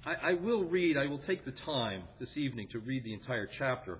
I will take the time this evening to read the entire chapter.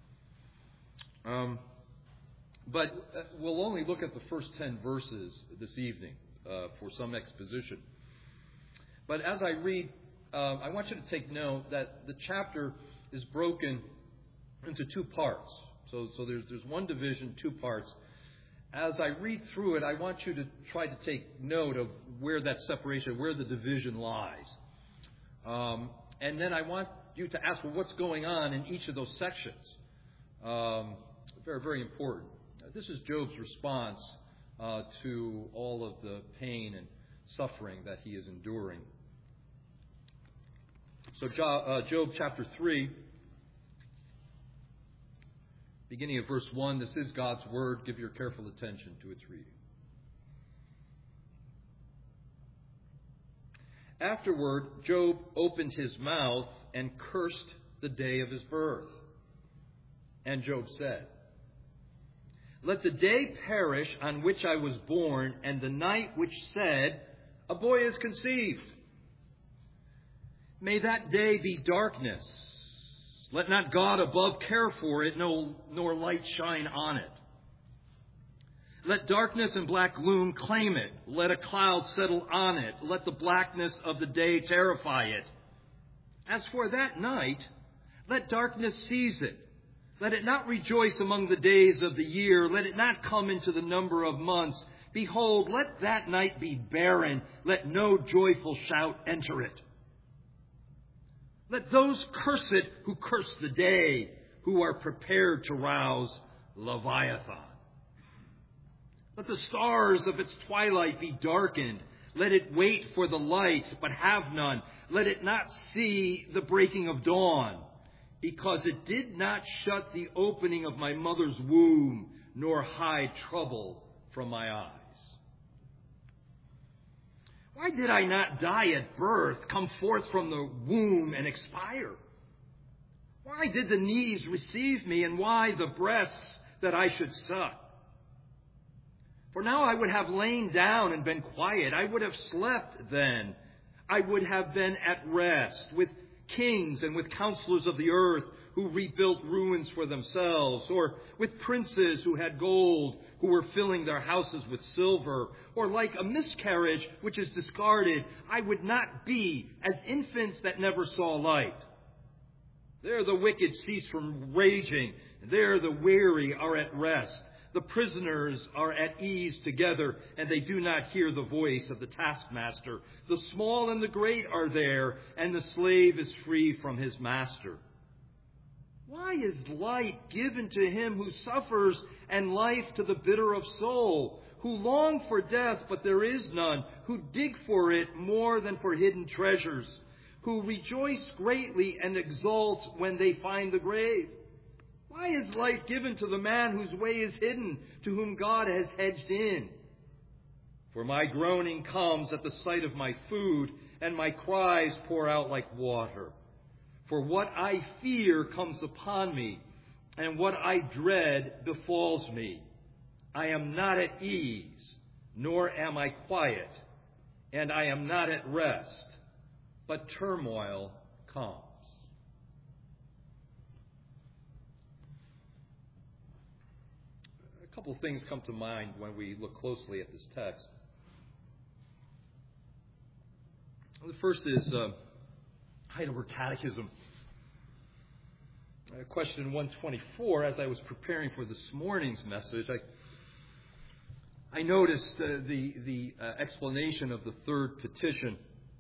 But we'll only look at the first 10 verses this evening for some exposition. But as I read, I want you to take note that the chapter is broken into two parts. So there's one division, two parts. As I read through it, I want you to try to take note of where that separation, where the division lies. And then I want you to ask, well, what's going on in each of those sections? Very, very important. This is Job's response to all of the pain and suffering that he is enduring. So Job chapter 3, beginning of verse 1, this is God's word. Give your careful attention to its reading. Afterward, Job opened his mouth and cursed the day of his birth. And Job said, "Let the day perish on which I was born, and the night which said, a boy is conceived. May that day be darkness. Let not God above care for it, nor light shine on it. Let darkness and black gloom claim it. Let a cloud settle on it. Let the blackness of the day terrify it. As for that night, let darkness seize it. Let it not rejoice among the days of the year. Let it not come into the number of months. Behold, let that night be barren. Let no joyful shout enter it. Let those curse it who curse the day, who are prepared to rouse Leviathan. Let the stars of its twilight be darkened. Let it wait for the light, but have none. Let it not see the breaking of dawn, because it did not shut the opening of my mother's womb, nor hide trouble from my eyes. Why did I not die at birth, come forth from the womb and expire? Why did the knees receive me, and why the breasts that I should suck? For now I would have lain down and been quiet. I would have slept then. I would have been at rest with kings and with counselors of the earth who rebuilt ruins for themselves, or with princes who had gold, who were filling their houses with silver, or like a miscarriage which is discarded, I would not be as infants that never saw light. There the wicked cease from raging. There the weary are at rest. The prisoners are at ease together, and they do not hear the voice of the taskmaster. The small and the great are there, and the slave is free from his master. Why is light given to him who suffers, and life to the bitter of soul, who long for death, but there is none, who dig for it more than for hidden treasures, who rejoice greatly and exult when they find the grave? Why is light given to the man whose way is hidden, to whom God has hedged in? For my groaning comes at the sight of my food, and my cries pour out like water. For what I fear comes upon me, and what I dread befalls me. I am not at ease, nor am I quiet, and I am not at rest, but turmoil comes. A couple of things come to mind when we look closely at this text. The first is Heidelberg Catechism. Question 124, as I was preparing for this morning's message, I noticed the explanation of the third petition.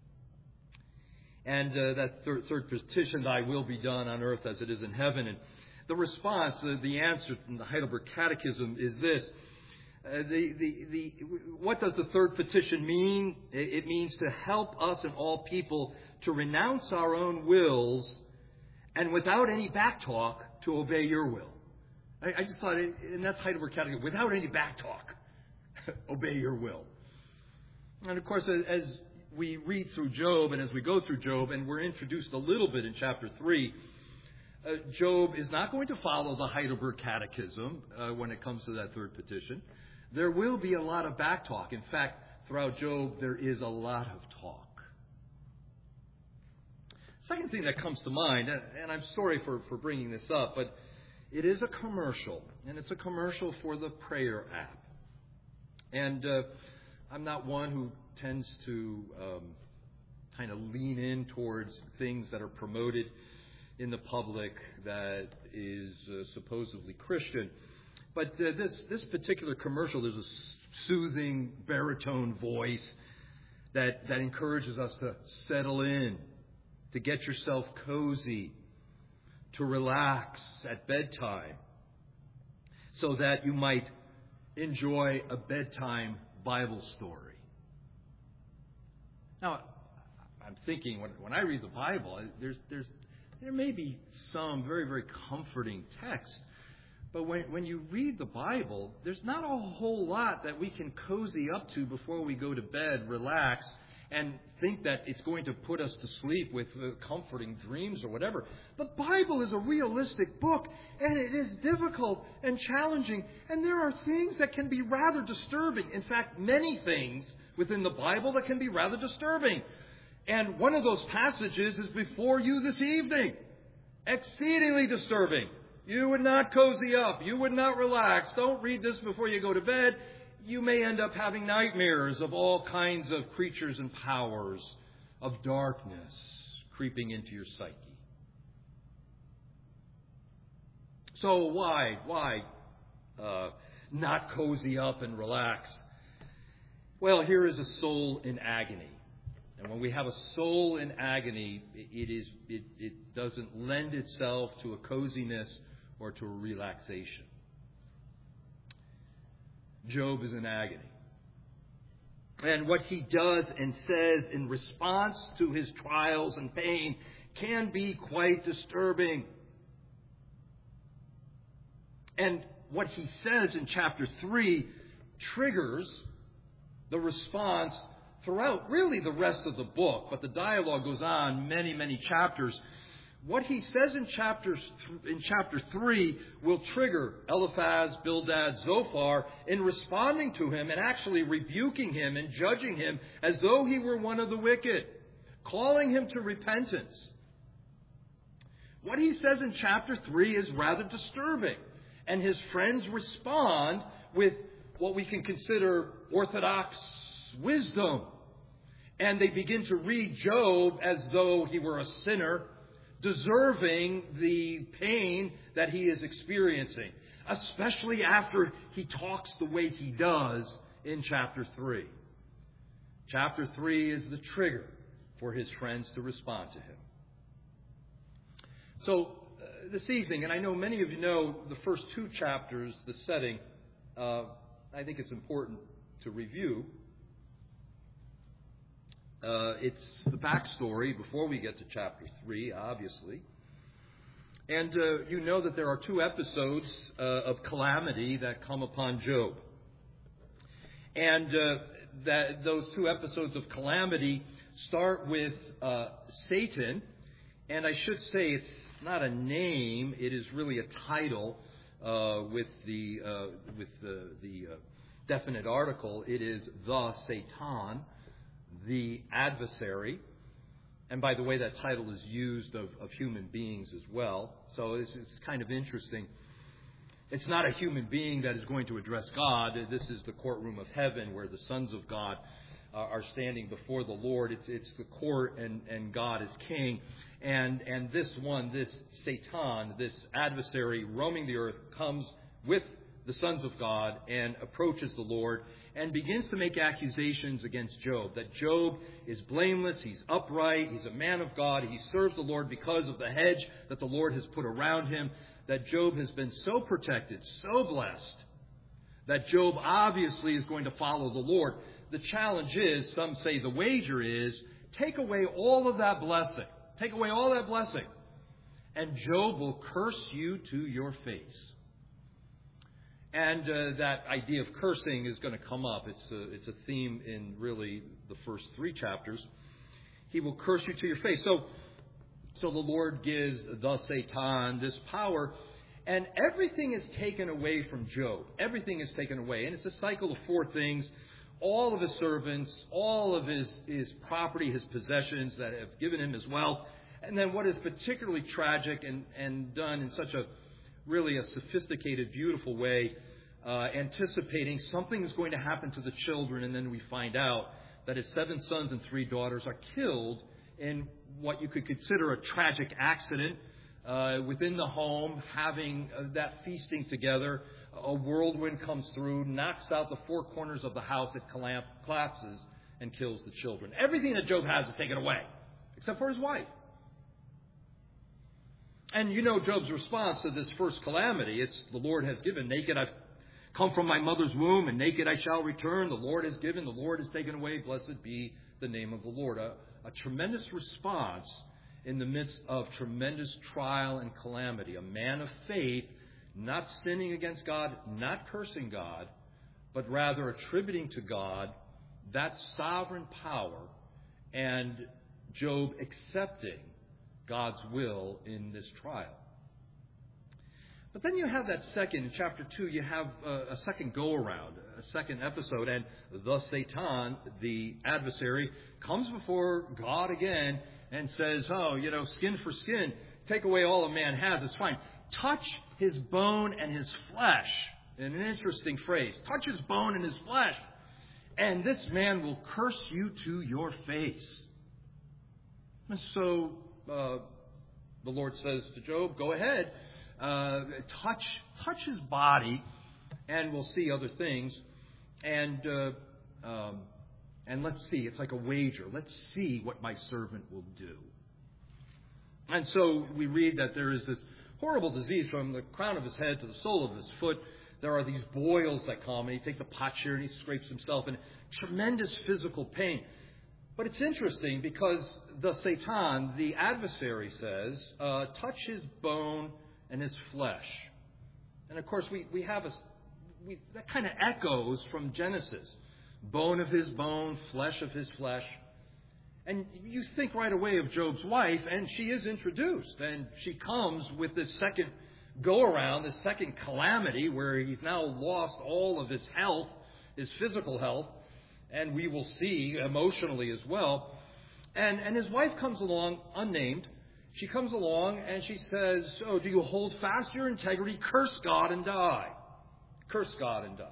And that third petition, thy will be done on earth as it is in heaven. And the response, the answer from the Heidelberg Catechism is this. What does the third petition mean? It means to help us and all people to renounce our own wills and without any backtalk to obey your will. I just thought, and that's Heidelberg Catechism, without any backtalk, obey your will. And of course, as we read through Job and as we go through Job, and we're introduced a little bit in chapter 3, Job is not going to follow the Heidelberg Catechism when it comes to that third petition. There will be a lot of backtalk. In fact, throughout Job, there is a lot of talk. Second thing that comes to mind, and I'm sorry for bringing this up, but it is a commercial, and it's a commercial for the prayer app. And I'm not one who tends to kind of lean in towards things that are promoted in the public that is supposedly Christian. But this particular commercial, there's a soothing baritone voice that encourages us to settle in, to get yourself cozy, to relax at bedtime, so that you might enjoy a bedtime Bible story. Now, I'm thinking when I read the Bible, there may be some very, very comforting text, but when you read the Bible, there's not a whole lot that we can cozy up to before we go to bed, relax, and think that it's going to put us to sleep with comforting dreams or whatever. The Bible is a realistic book, and it is difficult and challenging, and there are things that can be rather disturbing. In fact, many things within the Bible that can be rather disturbing. And one of those passages is before you this evening. Exceedingly disturbing. You would not cozy up. You would not relax. Don't read this before you go to bed. You may end up having nightmares of all kinds of creatures and powers of darkness creeping into your psyche. So why not cozy up and relax? Well, here is a soul in agony. And when we have a soul in agony, it doesn't lend itself to a coziness or to a relaxation. Job is in agony. And what he does and says in response to his trials and pain can be quite disturbing. And what he says in chapter 3 triggers the response throughout really the rest of the book. But the dialogue goes on many, many chapters. What he says in chapter 3 will trigger Eliphaz, Bildad, Zophar in responding to him and actually rebuking him and judging him as though he were one of the wicked, calling him to repentance. What he says in chapter 3 is rather disturbing, and his friends respond with what we can consider orthodox wisdom. And they begin to read Job as though he were a sinner, deserving the pain that he is experiencing, especially after he talks the way he does in chapter 3. Chapter 3 is the trigger for his friends to respond to him. So this evening, and I know many of you know the first two chapters, the setting, I think it's important to review. It's the backstory before we get to chapter 3, obviously. And you know that there are two episodes of calamity that come upon Job. And that those two episodes of calamity start with Satan. And I should say it's not a name, it is really a title with the definite article. It is the Satan, the adversary. And by the way, that title is used of human beings as well. So it's kind of interesting. It's not a human being that is going to address God. This is the courtroom of heaven where the sons of God are standing before the Lord. It's the court and God is king. And this Satan, this adversary roaming the earth, comes with the sons of God and approaches the Lord and begins to make accusations against Job. That Job is blameless, he's upright, he's a man of God, he serves the Lord because of the hedge that the Lord has put around him. That Job has been so protected, so blessed, that Job obviously is going to follow the Lord. The challenge is, some say the wager is, take away all of that blessing. Take away all that blessing, and Job will curse you to your face. And that idea of cursing is going to come up. It's a theme in really the first three chapters. He will curse you to your face. So the Lord gives the Satan this power, and everything is taken away from Job. Everything is taken away, and it's a cycle of four things. All of his servants, all of his property, his possessions that have given him his wealth, And then what is particularly tragic and done in such a really a sophisticated, beautiful way, anticipating something is going to happen to the children, and then we find out that his 7 sons and 3 daughters are killed in what you could consider a tragic accident within the home, having that feasting together. A whirlwind comes through, knocks out the 4 corners of the house, it collapses and kills the children. Everything that Job has is taken away, except for his wife. And you know Job's response to this first calamity. It's, the Lord has given. Naked I've come from my mother's womb, and naked I shall return. The Lord has given, the Lord has taken away. Blessed be the name of the Lord. A tremendous response in the midst of tremendous trial and calamity. A man of faith, not sinning against God, not cursing God, but rather attributing to God that sovereign power, and Job accepting God's will in this trial. But then you have that second, in chapter 2, you have a second go-around, a second episode, and the Satan, the adversary, comes before God again and says, skin for skin, take away all a man has, it's fine. Touch his bone and his flesh. And an interesting phrase, touch his bone and his flesh, and this man will curse you to your face. And so the Lord says to Job, go ahead, touch his body, and we'll see other things. And let's see. It's like a wager. Let's see what my servant will do. And so we read that there is this horrible disease from the crown of his head to the sole of his foot. There are these boils that come, and he takes a potsherd and he scrapes himself in tremendous physical pain. But it's interesting because the Satan, the adversary, says, touch his bone and his flesh. And of course, we have that kind of echoes from Genesis. Bone of his bone, flesh of his flesh. And you think right away of Job's wife, and she is introduced. And she comes with this second go-around, this second calamity, where he's now lost all of his health, his physical health, and we will see emotionally as well. And his wife comes along, unnamed. She comes along and she says, oh, do you hold fast your integrity? Curse God and die. Curse God and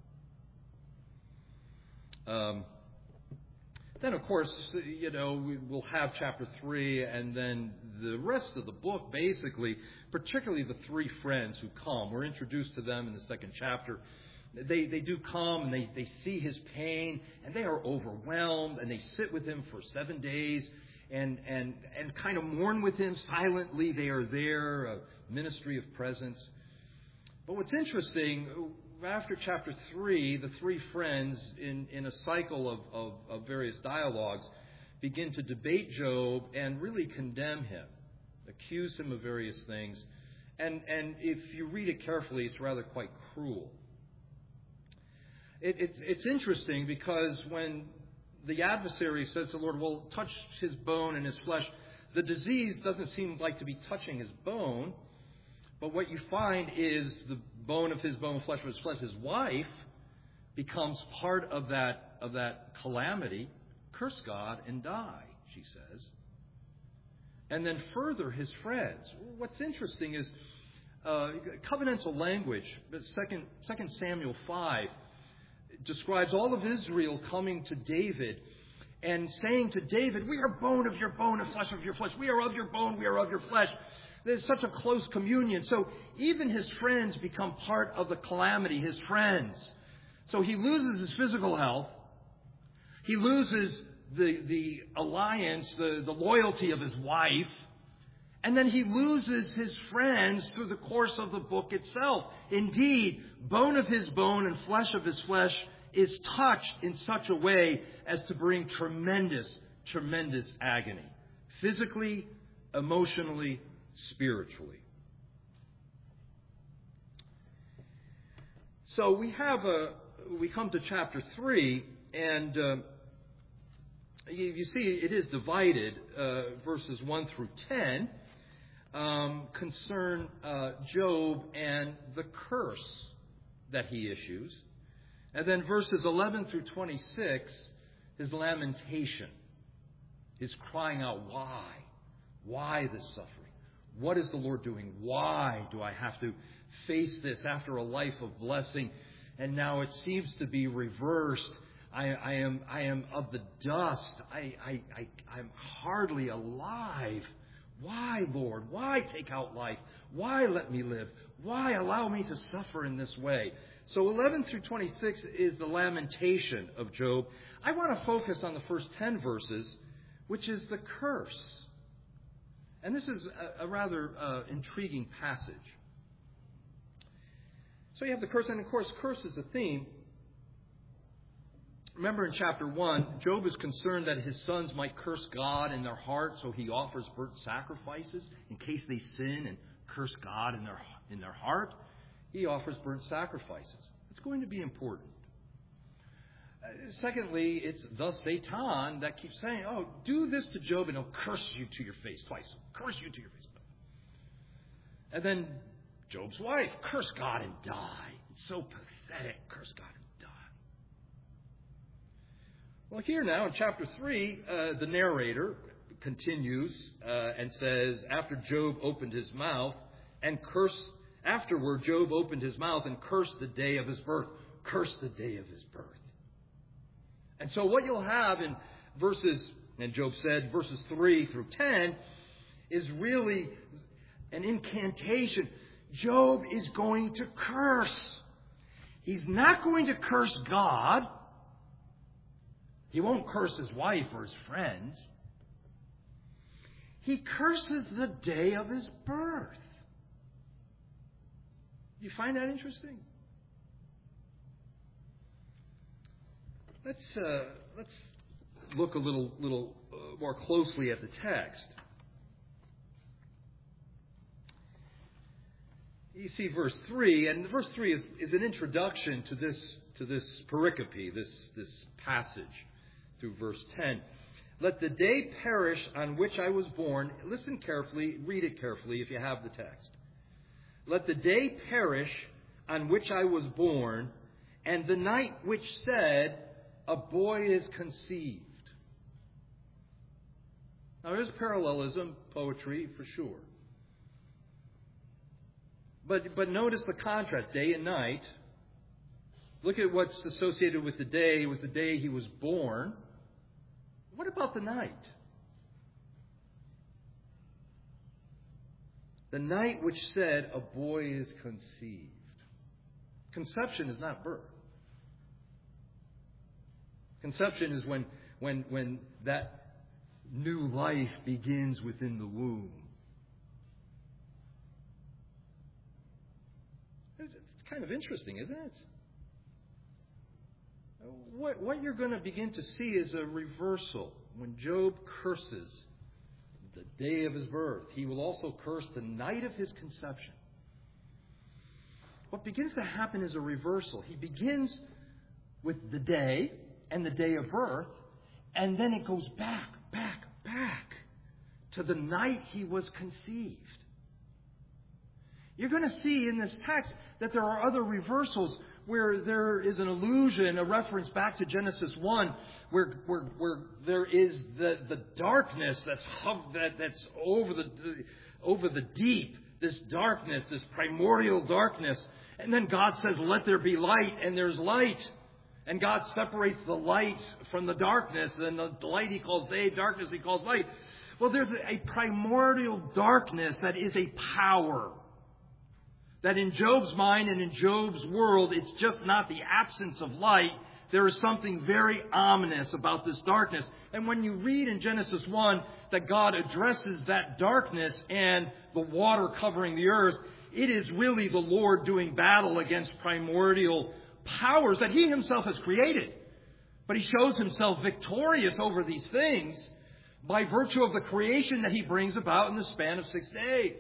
die. Then, of course, we'll have chapter 3, and then the rest of the book, basically, particularly the 3 friends who come. We're introduced to them in the 2nd chapter. They do come, and they see his pain, and they are overwhelmed, and they sit with him for 7 days and kind of mourn with him silently. They are there, a ministry of presence. But what's interesting, after chapter 3, the 3 friends, in a cycle of various dialogues, begin to debate Job and really condemn him, accuse him of various things. And if you read it carefully, it's rather quite cruel. It's interesting because when the adversary says to the Lord, well, touch his bone and his flesh, the disease doesn't seem like to be touching his bone. But what you find is the bone of his bone, flesh of his flesh, his wife, becomes part of that calamity. Curse God and die, she says. And then further, his friends. What's interesting is covenantal language. 2 Samuel 5 describes all of Israel coming to David and saying to David, we are bone of your bone and flesh of your flesh. We are of your bone, we are of your flesh. There's such a close communion. So even his friends become part of the calamity, his friends. So he loses his physical health. He loses the alliance, the loyalty of his wife. And then he loses his friends through the course of the book itself. Indeed, bone of his bone and flesh of his flesh is touched in such a way as to bring tremendous, tremendous agony. Physically, emotionally, spiritually. So we come to chapter 3, and you see it is divided. Verses 1 through 10 concern Job and the curse that he issues. And then verses 11 through 26, his lamentation, his crying out, why? Why this suffering? What is the Lord doing? Why do I have to face this after a life of blessing? And now it seems to be reversed. I am of the dust. I'm hardly alive. Why, Lord? Why take out life? Why let me live? Why allow me to suffer in this way? So 11 through 26 is the lamentation of Job. I want to focus on the first 10 verses, which is the curse. And this is a rather intriguing passage. So you have the curse, and of course, curse is a theme. Remember in chapter 1, Job is concerned that his sons might curse God in their heart, so he offers burnt sacrifices in case they sin and curse God in their heart. He offers burnt sacrifices. It's going to be important. Secondly, it's the Satan that keeps saying, oh, do this to Job and he'll curse you to your face twice. Curse you to your face. And then Job's wife, curse God and die. It's so pathetic. Curse God and die. Well, here now in chapter 3, the narrator continues and says, after Job opened his mouth and cursed, afterward Job opened his mouth and cursed the day of his birth. Cursed the day of his birth. And so what you'll have in verses, and Job said, verses 3 through 10, is really an incantation. Job is going to curse. He's not going to curse God. He won't curse his wife or his friends. He curses the day of his birth. You find that interesting? Let's look a little more closely at the text. You see verse 3, and verse 3 is an introduction to this pericope, this passage through verse 10. Let the day perish on which I was born. Listen carefully, read it carefully if you have the text. Let the day perish on which I was born, and the night which said, a boy is conceived. Now there's parallelism, poetry for sure. But notice the contrast, day and night. Look at what's associated with the day. It was the day he was born. What about the night? The night which said, a boy is conceived. Conception is not birth. Conception is when that new life begins within the womb. It's kind of interesting, isn't it? What you're going to begin to see is a reversal. When Job curses the day of his birth, he will also curse the night of his conception. What begins to happen is a reversal. He begins with the day and the day of birth, and then it goes back to the night he was conceived. You're going to see in this text that there are other reversals where there is an allusion, a reference back to Genesis 1, where there is the darkness that's over the deep, this darkness, this primordial darkness. And then God says, let there be light, and there's light. And God separates the light from the darkness, and the light he calls day, darkness he calls light. Well, there's a primordial darkness that is a power. That in Job's mind and in Job's world, it's just not the absence of light. There is something very ominous about this darkness. And when you read in Genesis 1 that God addresses that darkness and the water covering the earth, it is really the Lord doing battle against primordial powers that he himself has created. But he shows himself victorious over these things by virtue of the creation that he brings about in the span of 6 days.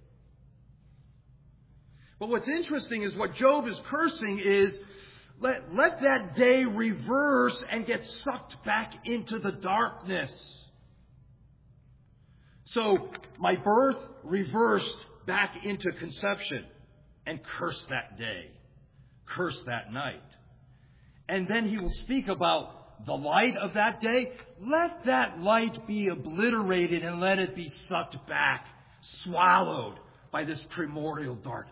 But what's interesting is what Job is cursing is, let that day reverse and get sucked back into the darkness. So my birth reversed back into conception, and curse that day. Curse that night. And then he will speak about the light of that day, let that light be obliterated and let it be sucked back, swallowed by this primordial darkness.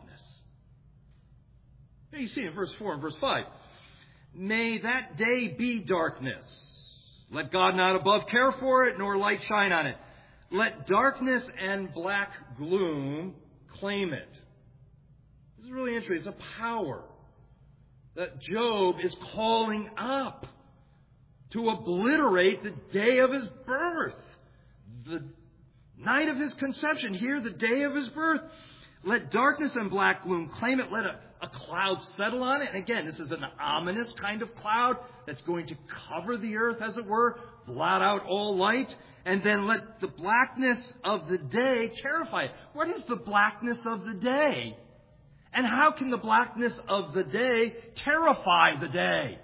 Here you see in verse 4 and verse 5. May that day be darkness. Let God not above care for it, nor light shine on it. Let darkness and black gloom claim it. This is really interesting. It's a power that Job is calling up to obliterate the day of his birth, the night of his conception. Here, the day of his birth. Let darkness and black gloom claim it. Let a cloud settle on it. And again, this is an ominous kind of cloud that's going to cover the earth, as it were, blot out all light. And then let the blackness of the day terrify it. What is the blackness of the day? And how can the blackness of the day terrify the day?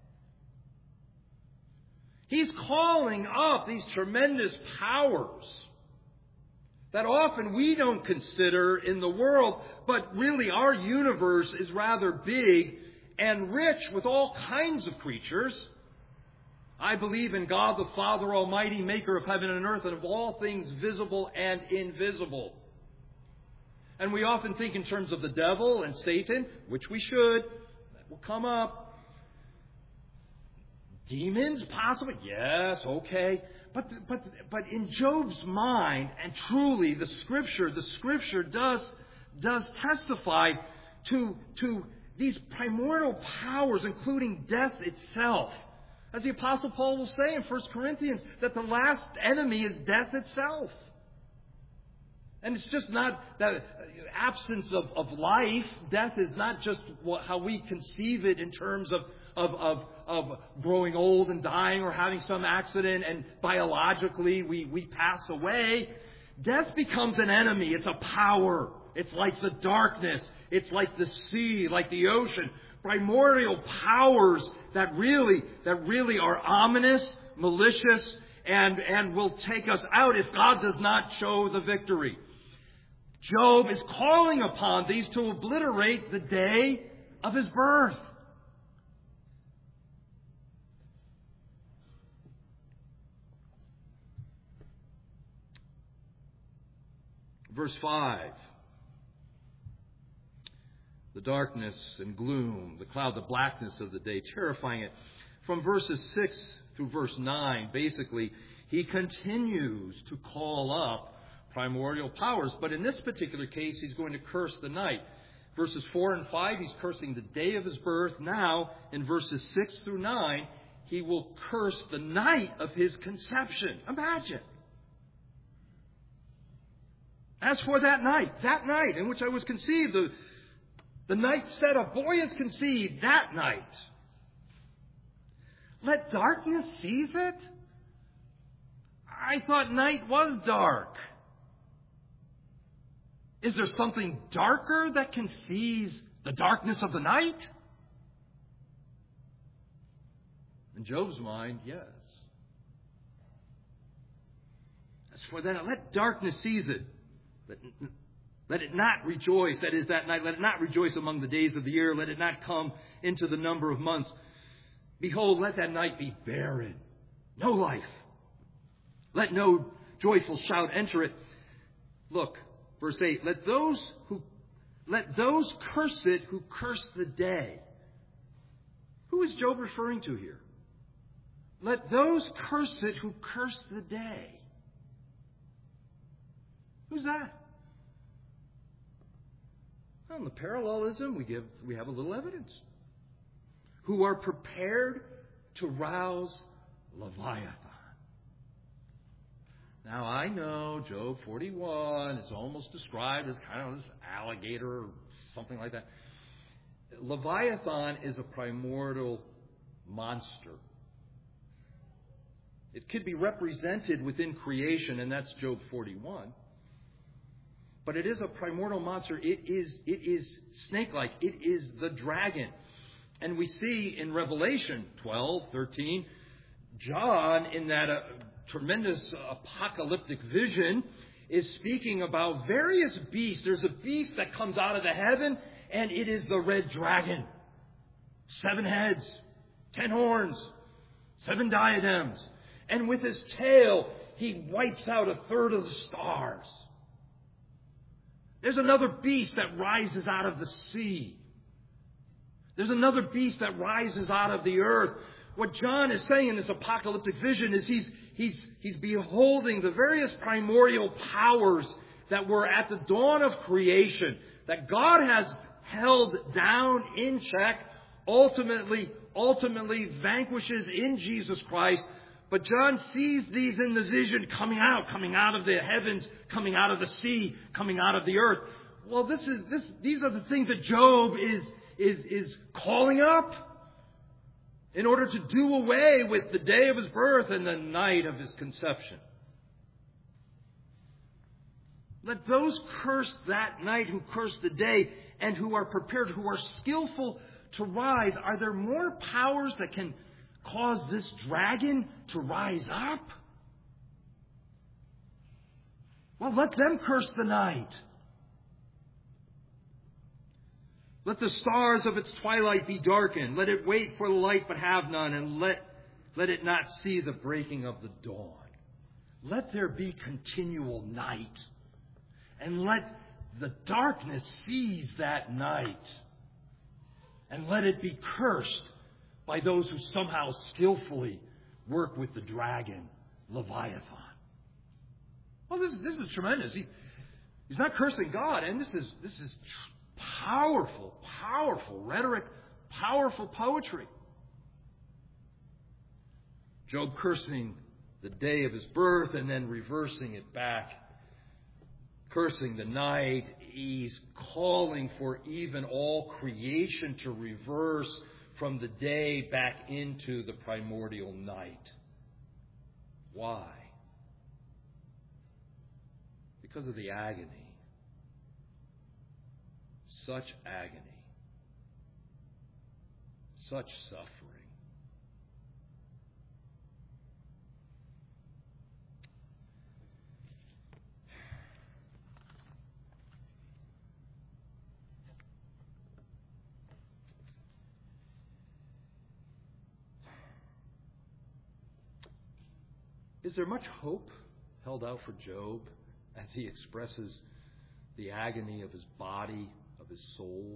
He's calling up these tremendous powers that often we don't consider in the world, but really our universe is rather big and rich with all kinds of creatures. I believe in God the Father Almighty, maker of heaven and earth, and of all things visible and invisible. And we often think in terms of the devil and Satan, which we should. That will come up. Demons, possibly? Yes, okay. But in Job's mind, and truly the Scripture does testify to these primordial powers, including death itself. As the Apostle Paul will say in 1 Corinthians, that the last enemy is death itself. And it's just not that absence of life. Death is not just how we conceive it in terms of growing old and dying or having some accident and biologically we pass away. Death becomes an enemy. It's a power. It's like the darkness. It's like the sea, like the ocean. Primordial powers that really are ominous, malicious, and will take us out if God does not show the victory. Job is calling upon these to obliterate the day of his birth. Verse 5. The darkness and gloom, the cloud, the blackness of the day, terrifying it. From verses 6 through verse 9, basically, he continues to call up primordial powers. But in this particular case, he's going to curse the night. Verses 4 and 5, he's cursing the day of his birth. Now, in verses 6 through 9, he will curse the night of his conception. Imagine. As for that night in which I was conceived, the night said, a boy is conceived that night. Let darkness seize it? I thought night was dark. Is there something darker that can seize the darkness of the night? In Job's mind, yes. As for that, let darkness seize it. Let it not rejoice, that is, that night. Let it not rejoice among the days of the year. Let it not come into the number of months. Behold, let that night be barren. No life. Let no joyful shout enter it. Look, verse 8. Let those curse it who curse the day. Who is Job referring to here? Let those curse it who curse the day. Who's that? Well, in the parallelism, we have a little evidence. Who are prepared to rouse Leviathan. Now, I know Job 41 is almost described as kind of this alligator or something like that. Leviathan is a primordial monster. It could be represented within creation, and that's Job 41. But it is a primordial monster. It is snake-like. It is the dragon. And we see in Revelation 12, 13, John, in that tremendous apocalyptic vision, is speaking about various beasts. There's a beast that comes out of the heaven, and it is the red dragon. 7 heads, 10 horns, 7 diadems. And with his tail, he wipes out 1/3 of the stars. There's another beast that rises out of the sea. There's another beast that rises out of the earth. What John is saying in this apocalyptic vision is he's beholding the various primordial powers that were at the dawn of creation, that God has held down in check, ultimately vanquishes in Jesus Christ. But John sees these in the vision coming out of the heavens, coming out of the sea, coming out of the earth. Well, these are the things that Job is calling up in order to do away with the day of his birth and the night of his conception. Let those curse that night who curse the day, and who are prepared, who are skillful to rise. Are there more powers that can cause this dragon to rise up? Well, let them curse the night. Let the stars of its twilight be darkened. Let it wait for the light but have none, and let it not see the breaking of the dawn. Let there be continual night, and let the darkness seize that night, and let it be cursed by those who somehow skillfully work with the dragon, Leviathan. Well, this is tremendous. He's not cursing God, and this is powerful rhetoric, powerful poetry. Job cursing the day of his birth and then reversing it back, cursing the night. He's calling for even all creation to reverse from the day back into the primordial night. Why? Because of the agony. Such agony. Such suffering. Is there much hope held out for Job as he expresses the agony of his body, of his soul?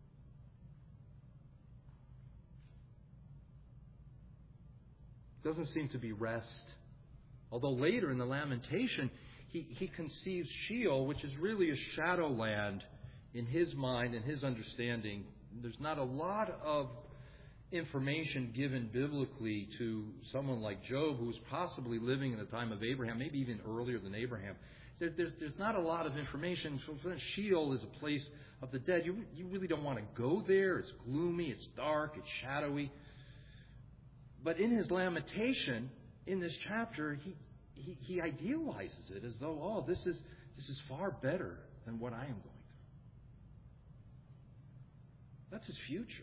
Doesn't seem to be rest. Although later in the Lamentation, he conceives Sheol, which is really a shadow land in his mind and his understanding. There's not a lot of information given biblically to someone like Job, who was possibly living in the time of Abraham, maybe even earlier than Abraham. There's not a lot of information. So Sheol is a place of the dead. You really don't want to go there. It's gloomy, it's dark, it's shadowy. But in his lamentation, in this chapter, he idealizes it as though, this is far better than what I am going through. That's his future.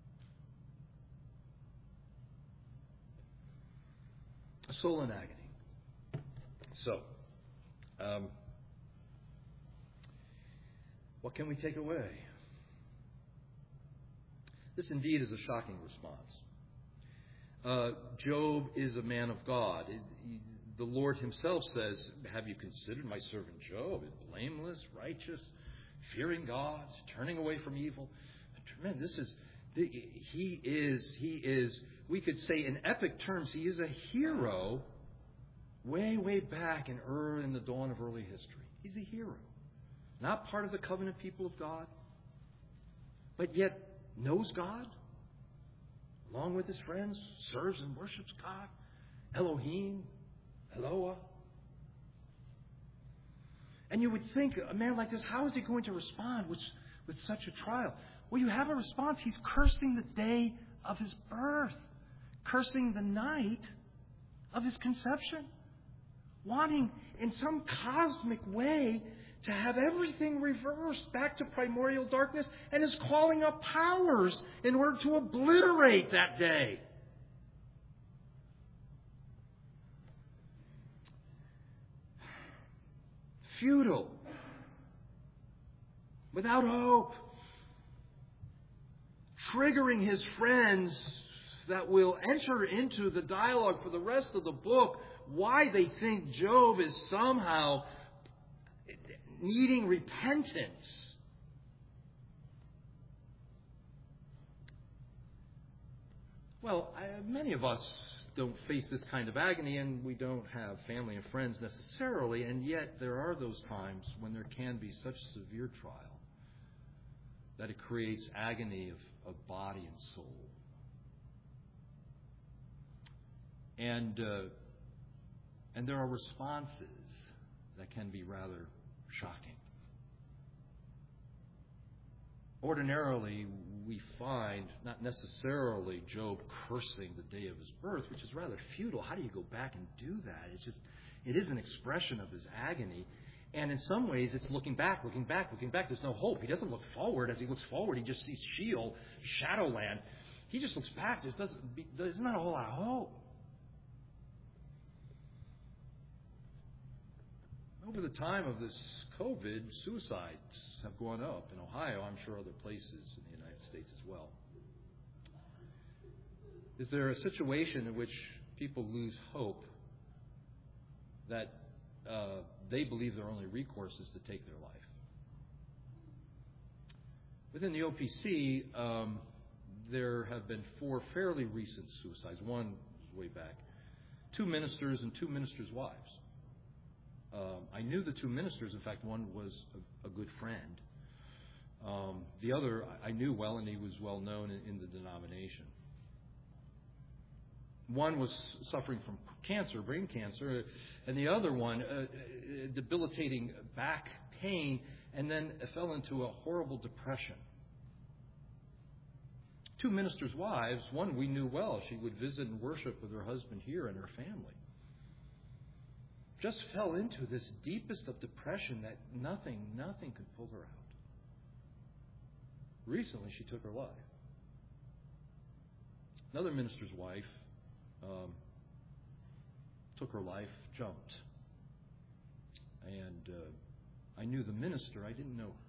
A soul in agony. So, what can we take away? This indeed is a shocking response. Job is a man of God. The Lord himself says, "Have you considered my servant Job? Is blameless, righteous, fearing God, turning away from evil." Man, he is, we could say in epic terms, he is a hero way back in the dawn of early history. He's a hero. Not part of the covenant people of God, but yet knows God, along with his friends, serves and worships God. Elohim, Eloah. And you would think, a man like this, how is he going to respond with such a trial? Well, you have a response. He's cursing the day of his birth, cursing the night of his conception, wanting in some cosmic way to have everything reversed back to primordial darkness, and is calling up powers in order to obliterate that day. Futile. Without hope. Triggering his friends that will enter into the dialogue for the rest of the book why they think Job is somehow needing repentance. Well, many of us don't face this kind of agony, and we don't have family and friends necessarily, and yet there are those times when there can be such severe trial that it creates agony of body and soul. And there are responses that can be rather shocking. Ordinarily, we find not necessarily Job cursing the day of his birth, which is rather futile. How do you go back and do that? It is an expression of his agony. And in some ways, it's looking back. There's no hope. He doesn't look forward. As he looks forward, he just sees Sheol, Shadowland. He just looks back. There's not a whole lot of hope. Over the time of this COVID, suicides have gone up in Ohio. I'm sure other places in the United States as well. Is there a situation in which people lose hope that they believe their only recourse is to take their life? Within the OPC, there have been 4 fairly recent suicides. One was way back. 2 ministers and 2 ministers' wives. I knew the 2 ministers. In fact, one was a good friend. The other I knew well, and he was well known in the denomination. One was suffering from cancer, brain cancer, and the other one, debilitating back pain, and then fell into a horrible depression. 2 ministers' wives, one we knew well. She would visit and worship with her husband here and her family. Just fell into this deepest of depression that nothing could pull her out. Recently, she took her life. Another minister's wife took her life, jumped. And I knew the minister. I didn't know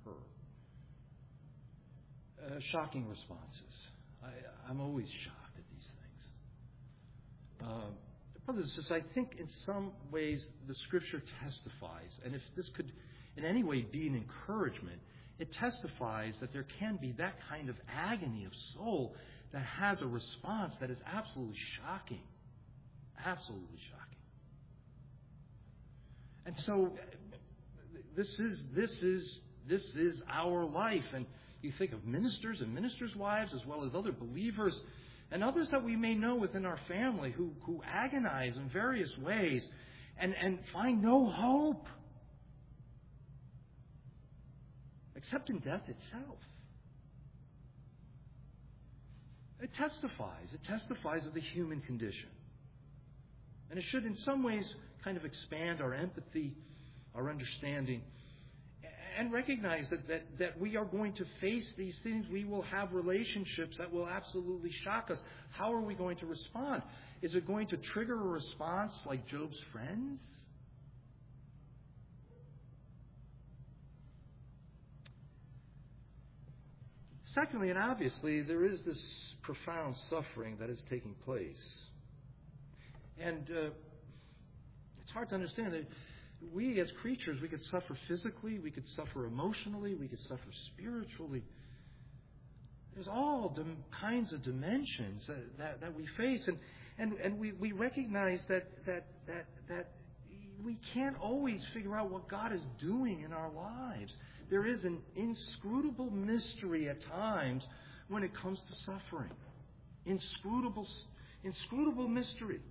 her. Shocking responses. I'm always shocked at these things. Brothers, I think in some ways the Scripture testifies, and if this could in any way be an encouragement, it testifies that there can be that kind of agony of soul that has a response that is absolutely shocking. Absolutely shocking. And so this is our life. And you think of ministers and ministers' wives as well as other believers and others that we may know within our family who agonize in various ways and find no hope except in death itself. It testifies of the human condition. And it should in some ways kind of expand our empathy, our understanding, and recognize that we are going to face these things. We will have relationships that will absolutely shock us. How are we going to respond? Is it going to trigger a response like Job's friends? Secondly, and obviously, there is this profound suffering that is taking place. And it's hard to understand that we as creatures, we could suffer physically, we could suffer emotionally, we could suffer spiritually. There's all kinds of dimensions that we face. And we recognize that we can't always figure out what God is doing in our lives. There is an inscrutable mystery at times when it comes to suffering. Inscrutable mystery.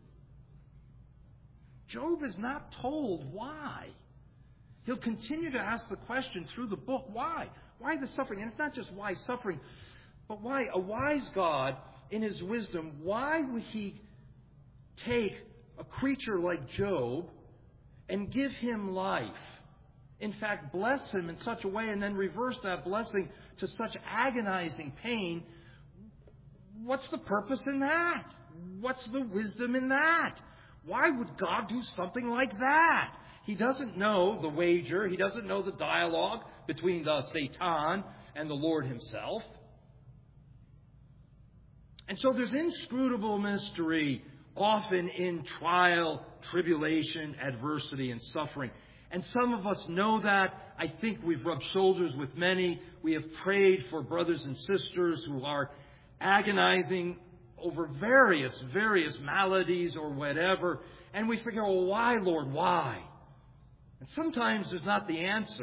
Job is not told why. He'll continue to ask the question through the book, why? Why the suffering? And it's not just why suffering, but why a wise God in His wisdom, why would He take a creature like Job and give him life? In fact, bless him in such a way and then reverse that blessing to such agonizing pain. What's the purpose in that? What's the wisdom in that? Why would God do something like that? He doesn't know the wager. He doesn't know the dialogue between the Satan and the Lord Himself. And so there's inscrutable mystery often in trial, tribulation, adversity, and suffering. And some of us know that. I think we've rubbed shoulders with many. We have prayed for brothers and sisters who are agonizing over various maladies or whatever. And we figure, well, why, Lord, why? And sometimes there's not the answer.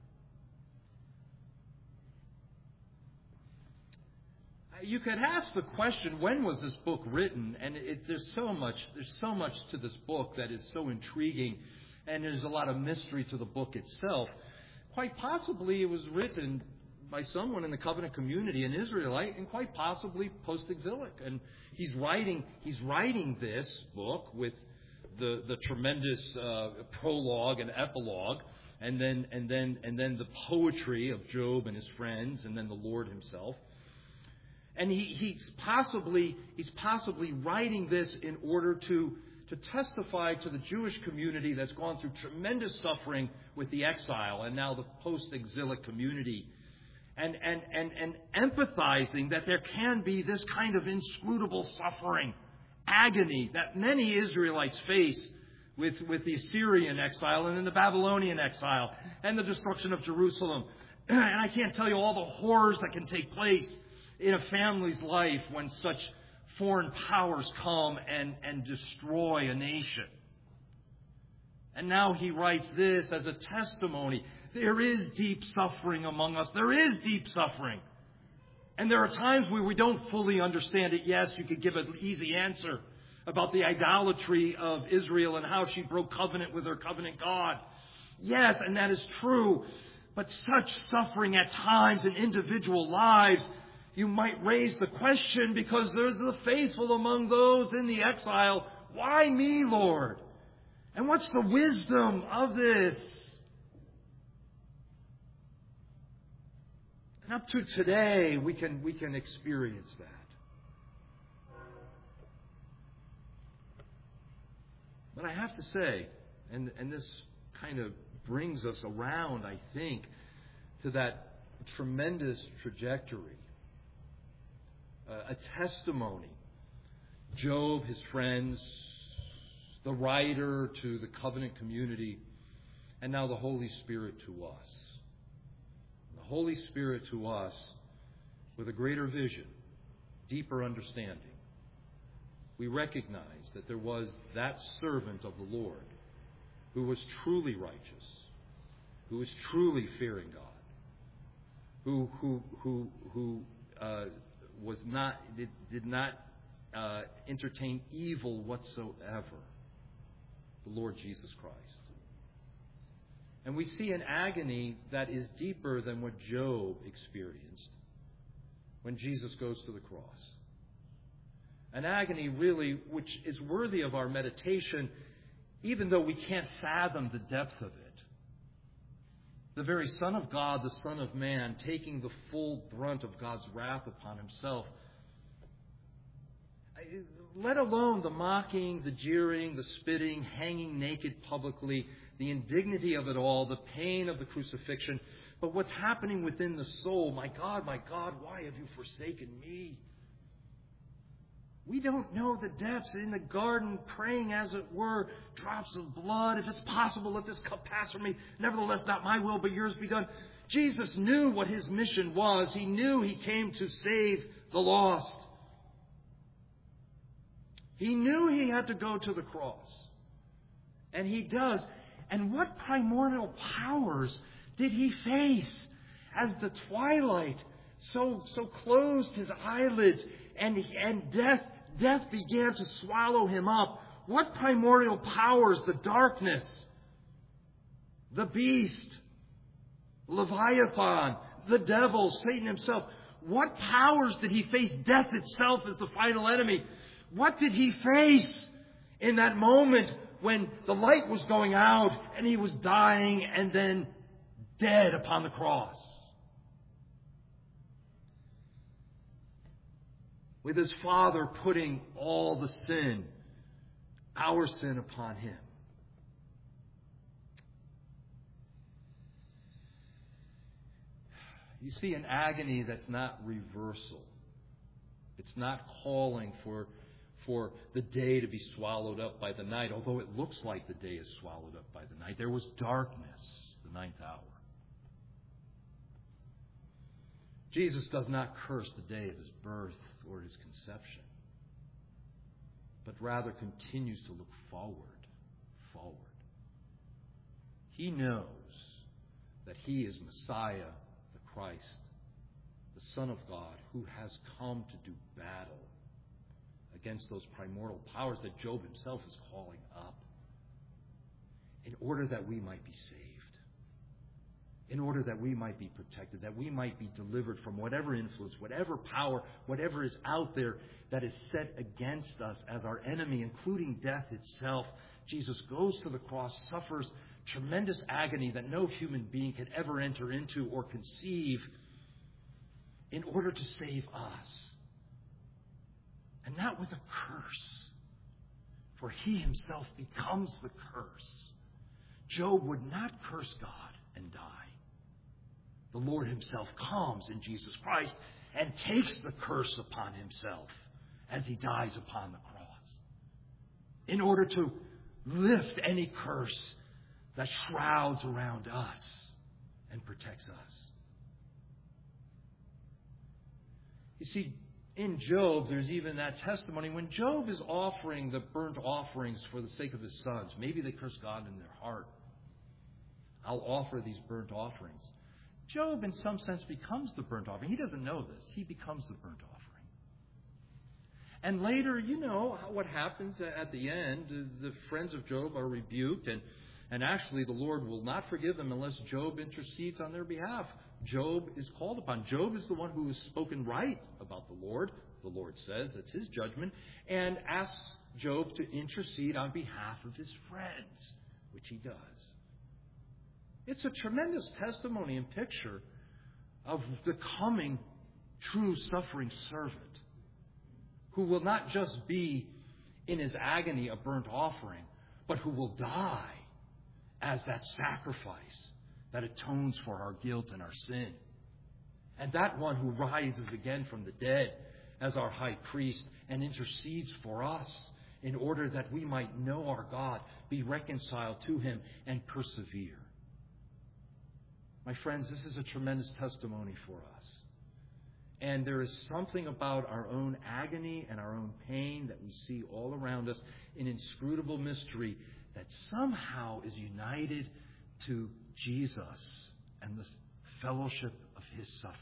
You could ask the question, when was this book written? And there's so much to this book that is so intriguing, and there's a lot of mystery to the book itself. Quite possibly it was written by someone in the covenant community, an Israelite, and quite possibly post-exilic. And he's writing this book with the tremendous prologue and epilogue, and then the poetry of Job and his friends, and then the Lord himself. And he's possibly writing this in order to testify to the Jewish community that's gone through tremendous suffering with the exile and now the post-exilic community, and empathizing that there can be this kind of inscrutable suffering, agony that many Israelites face with the Assyrian exile and then the Babylonian exile and the destruction of Jerusalem. And I can't tell you all the horrors that can take place in a family's life when such foreign powers come and destroy a nation. And now he writes this as a testimony. There is deep suffering among us. There is deep suffering. And there are times where we don't fully understand it. Yes, you could give an easy answer about the idolatry of Israel and how she broke covenant with her covenant God. Yes, and that is true. But such suffering at times in individual lives, you might raise the question, because there's the faithful among those in the exile. Why me, Lord? And what's the wisdom of this? And up to today, we can experience that. But I have to say, and this kind of brings us around, I think, to that tremendous trajectory. A testimony. Job, his friends, the writer to the covenant community, and now the Holy Spirit to us. The Holy Spirit to us with a greater vision, deeper understanding. We recognize that there was that servant of the Lord who was truly righteous, who was truly fearing God, who was not, did not entertain evil whatsoever, the Lord Jesus Christ. And we see an agony that is deeper than what Job experienced when Jesus goes to the cross. An agony really which is worthy of our meditation, even though we can't fathom the depth of it. The very Son of God, the Son of Man, taking the full brunt of God's wrath upon himself. Let alone the mocking, the jeering, the spitting, hanging naked publicly, the indignity of it all, the pain of the crucifixion. But what's happening within the soul? My God, why have you forsaken me? We don't know the depths. In the garden, praying as it were, drops of blood. If it's possible, let this cup pass from me. Nevertheless, not my will, but yours be done. Jesus knew what his mission was. He knew he came to save the lost. He knew he had to go to the cross. And he does. And what primordial powers did he face as the twilight so closed his eyelids and death began to swallow him up? What primordial powers? The darkness, the beast, Leviathan, the devil, Satan himself. What powers did he face? Death itself is the final enemy. What did he face in that moment when the light was going out and he was dying and then dead upon the cross? With his Father putting all the sin, our sin, upon him. You see an agony that's not reversal. It's not calling for the day to be swallowed up by the night, although it looks like the day is swallowed up by the night. There was darkness, the ninth hour. Jesus does not curse the day of his birth or his conception, but rather continues to look forward. He knows that he is Messiah, the Christ, the Son of God, who has come to do battle against those primordial powers that Job himself is calling up, in order that we might be saved, in order that we might be protected, that we might be delivered from whatever influence, whatever power, whatever is out there that is set against us as our enemy, including death itself. Jesus goes to the cross, suffers tremendous agony that no human being could ever enter into or conceive in order to save us. And not with a curse, for he himself becomes the curse. Job would not curse God and die. The Lord himself comes in Jesus Christ and takes the curse upon himself as he dies upon the cross, in order to lift any curse that shrouds around us and protects us. You see, in Job, there's even that testimony. When Job is offering the burnt offerings for the sake of his sons, maybe they curse God in their heart. I'll offer these burnt offerings. Job, in some sense, becomes the burnt offering. He doesn't know this. He becomes the burnt offering. And later, you know what happens at the end. The friends of Job are rebuked, and actually the Lord will not forgive them unless Job intercedes on their behalf. Job is called upon. Job is the one who has spoken right about the Lord. The Lord says that's his judgment, and asks Job to intercede on behalf of his friends, which he does. It's a tremendous testimony and picture of the coming true suffering servant, who will not just be in his agony a burnt offering, but who will die as that sacrifice that atones for our guilt and our sin. And that one who rises again from the dead as our high priest and intercedes for us in order that we might know our God, be reconciled to him, and persevere. My friends, this is a tremendous testimony for us. And there is something about our own agony and our own pain that we see all around us, an inscrutable mystery that somehow is united to Jesus and the fellowship of his sufferings.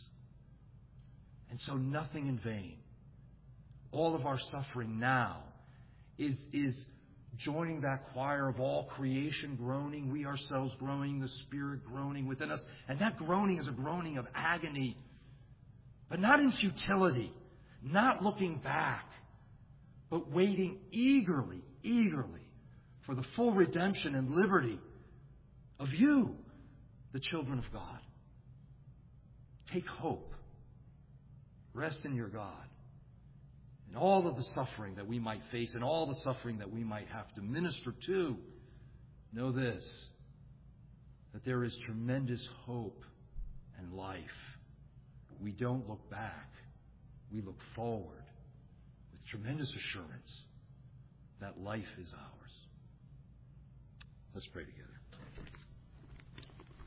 And so nothing in vain. All of our suffering now is joining that choir of all creation groaning, we ourselves groaning, the Spirit groaning within us. And that groaning is a groaning of agony, but not in futility, not looking back, but waiting eagerly for the full redemption and liberty of you, the children of God. Take hope. Rest in your God. And all of the suffering that we might face and all the suffering that we might have to minister to, know this, that there is tremendous hope and life. We don't look back. We look forward with tremendous assurance that life is ours. Let's pray together.